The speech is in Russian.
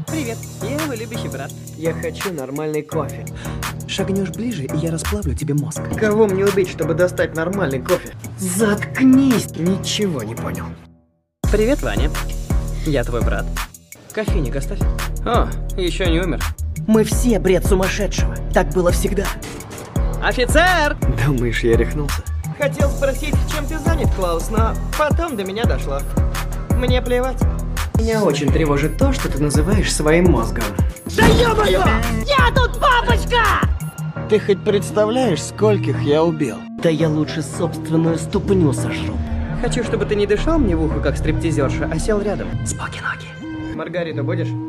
Привет, я его любящий брат. Я хочу нормальный кофе. Шагнешь ближе, и я расплавлю тебе мозг. Кого мне убить, чтобы достать нормальный кофе? Заткнись! Ничего не понял. Привет, Ваня. Я твой брат. Кофейник оставь. О, еще не умер. Мы все бред сумасшедшего. Так было всегда. Офицер! Думаешь, я рехнулся? Хотел спросить, чем ты занят, Клаус, но потом до меня дошло. Мне плевать. Меня очень тревожит то, что ты называешь своим мозгом. Да ё-моё! Я тут бабочка! Ты хоть представляешь, скольких я убил? Да я лучше собственную ступню сожру. Хочу, чтобы ты не дышал мне в ухо, как стриптизерша, а сел рядом. Споки-ноги. Маргариту будешь?